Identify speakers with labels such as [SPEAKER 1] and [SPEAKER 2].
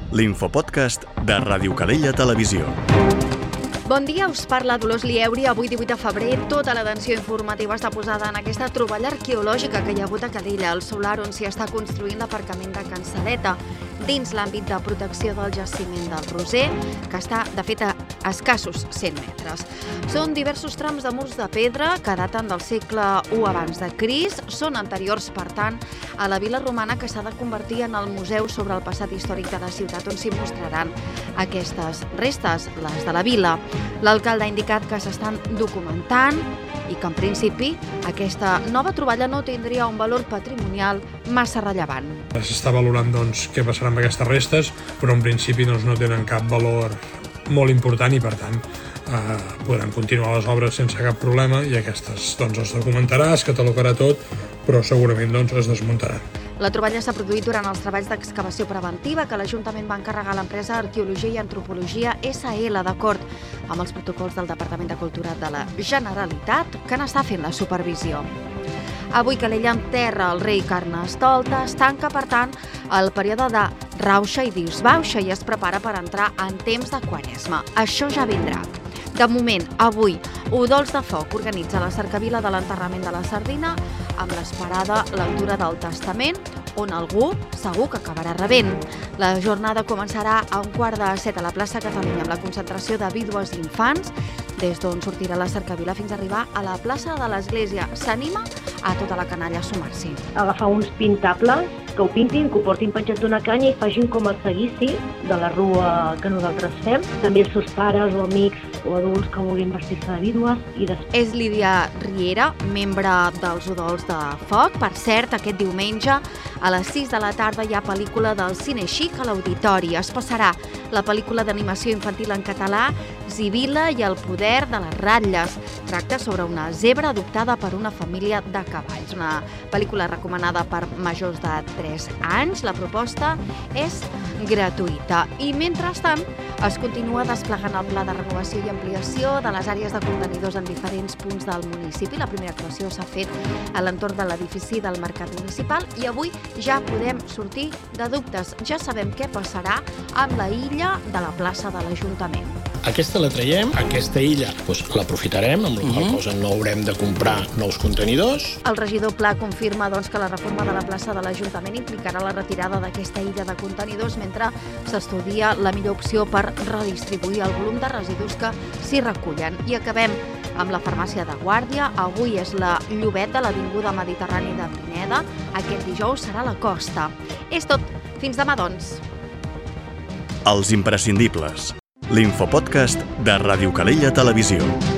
[SPEAKER 1] l'infopodcast de Ràdio Calella Televisió.
[SPEAKER 2] Bon dia, us parla Dolors Lieuri. Avui, 18 de febrer, tota l'atenció informativa està posada en aquesta troballa arqueològica que hi ha hagut a Calella, al solar on s'hi està construint l'aparcament de Can Saleta, dins l'àmbit de protecció del jaciment del Roser, que està, de fet, a escassos 100 metres. Són diversos trams de murs de pedra que daten del segle I abans de Crist, són anteriors, per tant, a la vila romana que s'ha de convertir en el museu sobre el passat històric de la ciutat, on s'hi mostraran aquestes restes, les de la vila. L'alcalde ha indicat que s'estan documentant i que, en principi, aquesta nova troballa no tindria un valor patrimonial massa rellevant.
[SPEAKER 3] S'està valorant què passarà amb aquestes restes, però en principi no tenen cap valor molt important i, per tant, podran continuar les obres sense cap problema i aquestes es documentarà, es catalogarà tot, però segurament es desmuntaran.
[SPEAKER 2] La troballa s'ha produït durant els treballs d'excavació preventiva que l'Ajuntament va encarregar a l'empresa Arqueologia i Antropologia SL, d'acord amb els protocols del Departament de Cultura de la Generalitat, que n'està fent la supervisió. Avui Calella enterra el rei Carnestoltes, tanca, per tant, el període de rauxa i disbauxa i es prepara per entrar en temps de Quaresma. Això ja vindrà. De moment, avui, Udols de Foc organitza la cercavila de l'enterrament de la sardina amb l'esperada lectura del Testament, on algú segur que acabarà rebent. La jornada començarà a 6:15 a la plaça Catalunya amb la concentració de vídues i infants, des d'on sortirà la cercavila fins a arribar a la plaça de l'Església. S'anima a tota la canalla a sumar-s'hi.
[SPEAKER 4] Agafar uns pintables, que ho pintin, que ho portin penjat d'una canya i facin com el seguici de la rua que nosaltres fem. També els seus pares o amics o adults que vulguin vestir-se de vídues.
[SPEAKER 2] És Lídia Riera, membre dels Udols de Foc. Per cert, aquest diumenge a les 6 de la tarda hi ha pel·lícula del Cine Xic a l'Auditori. Es passarà la pel·lícula d'animació infantil en català Zibila i el poder de les ratlles. Tracta sobre una zebra adoptada per una família de cavalls. Una pel·lícula recomanada per majors de 3 anys. La proposta és gratuïta. I mentrestant es continua desplegant el pla de renovació i ampliació de les àrees de contenidors en diferents punts del municipi. La primera actuació s'ha fet a l'entorn de l'edifici del Mercat Municipal i avui ja podem sortir de dubtes. Ja sabem què passarà amb la illa de la plaça de l'Ajuntament.
[SPEAKER 5] Aquesta la traiem, aquesta illa l'aprofitarem, amb la qual cosa no haurem de comprar nous contenidors.
[SPEAKER 2] El regidor Pla confirma que la reforma de la plaça de l'Ajuntament implicarà la retirada d'aquesta illa de contenidors mentre s'estudia la millor opció per redistribuir el volum de residus que s'hi recullen. I acabem amb la farmàcia de Guàrdia. Avui és la Llobet de l'Avinguda Mediterrani de Pineda. Aquest dijous serà la Costa. És tot. Fins demà, doncs.
[SPEAKER 1] Els imprescindibles. L'infopodcast de Ràdio Calella Televisió.